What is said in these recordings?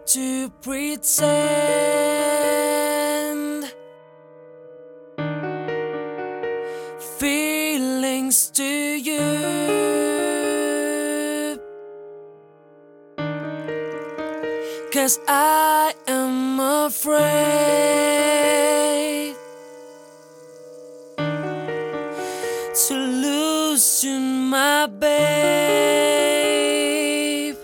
to pretend feelings to you, 'cause I am afraid to lose you, my babe.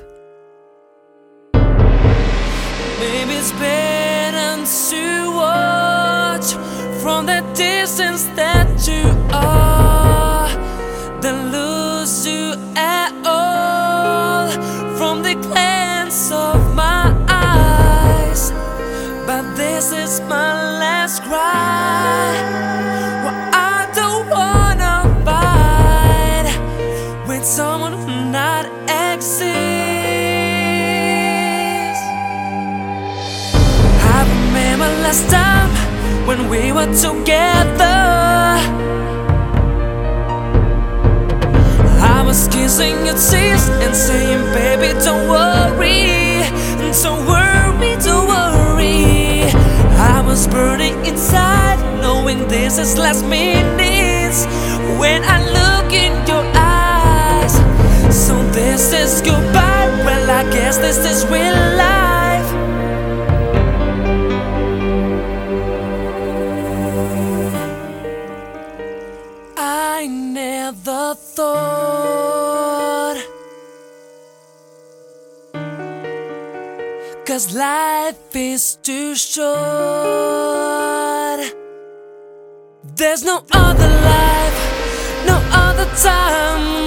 Maybe it's better to watch from the distance that you are than lose you at all from the glance of my eyes. But this is my last cry. Well, I don't wanna fight with someone who not exists. I remember last time when we were together, I was kissing your teeth and saying, baby, don't worry, don't worry, don't worry. I was burning inside, knowing this is last minutes when I look in your eyes. So this is goodbye, well, I guess this is real life. I never thought, 'cause life is too short. There's no other life, no other time,